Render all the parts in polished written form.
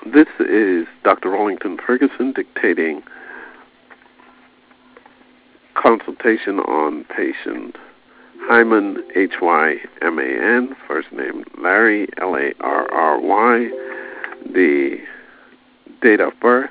This is Dr. Rollington Ferguson dictating consultation on patient Hyman, Hyman, first name Larry, Larry. The date of birth,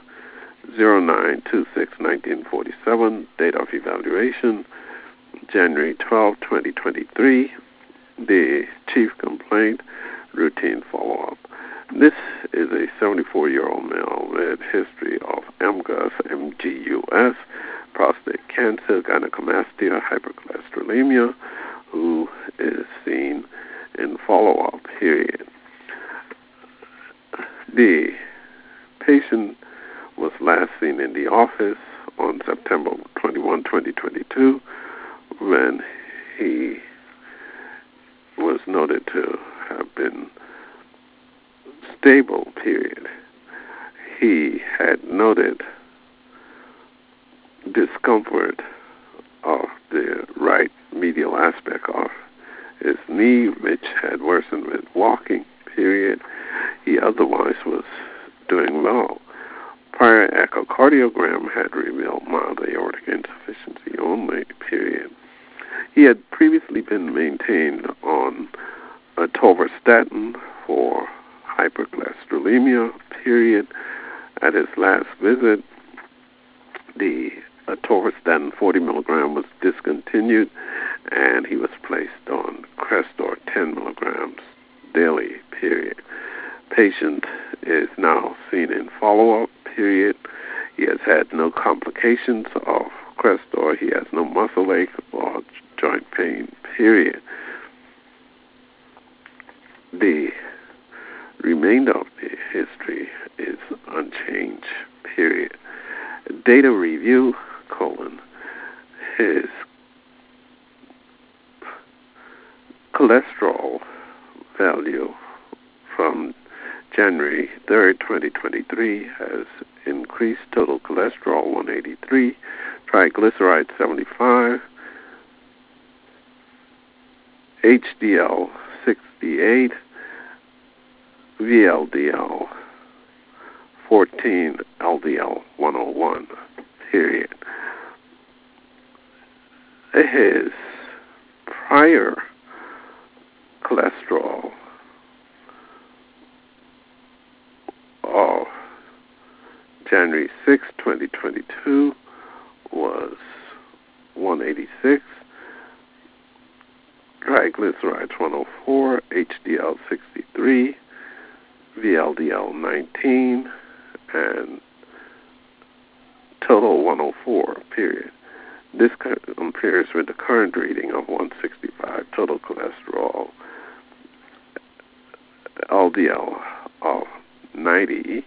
09/26/1947. Date of evaluation, January 12, 2023. The chief complaint, routine follow-up. This is a 74-year-old male with history of MGUS, MGUS, prostate cancer, gynecomastia, hypercholesterolemia, who is seen in follow-up period. The patient was last seen in the office on September 21, 2022, when he was noted to have been stable period. He had noted discomfort of the right medial aspect of his knee, which had worsened with walking period. He otherwise was doing well. Prior echocardiogram had revealed mild aortic insufficiency only period. He had previously been maintained on atorvastatin for hypercholesterolemia period. At his last visit, the atorvastatin 40 milligram was discontinued, and he was placed on Crestor 10 milligrams daily period. Patient is now seen in follow-up period. He has had no complications of Crestor. He has no muscle ache or joint pain period. The remainder of the history is unchanged period. Data review, his cholesterol value from January 3rd, 2023 has increased. Total cholesterol 183, triglycerides 75, HDL 68, VLDL 14, LDL 101 period. His prior cholesterol of January 6, 2022 was 186, triglycerides 104, HDL 63, VLDL 19, and total 104 period. This compares with the current reading of 165 total cholesterol, LDL of 90,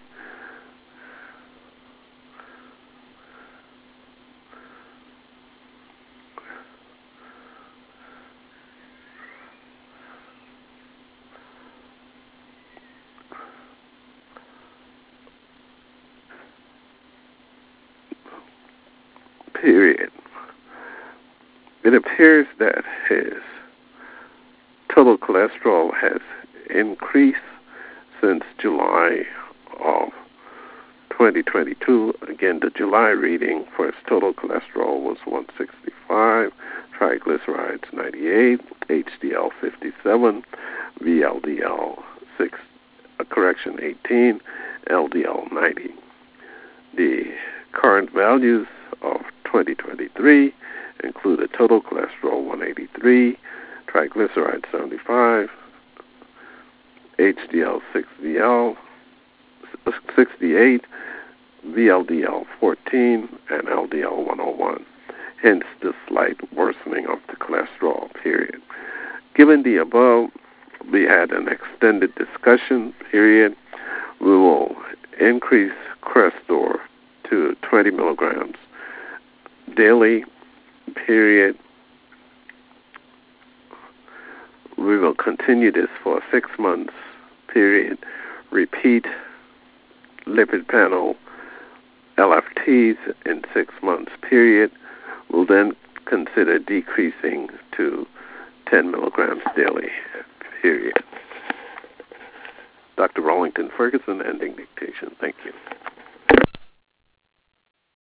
period. It appears that his total cholesterol has increased since July of 2022. Again, the July reading for his total cholesterol was 165, triglycerides 98, HDL 57, VLDL 18, LDL 90. The current values of 2023 include a total cholesterol 183, triglycerides 75, HDL 68, VLDL 14, and LDL 101. Hence the slight worsening of the cholesterol period. Given the above, we had an extended discussion period. We will increase Crestor to 20 milligrams daily period. We will continue this for 6 months period. Repeat lipid panel LFTs in 6 months period. We'll then consider decreasing to 10 milligrams daily period. Dr. Rollington Ferguson, ending dictation. Thank you.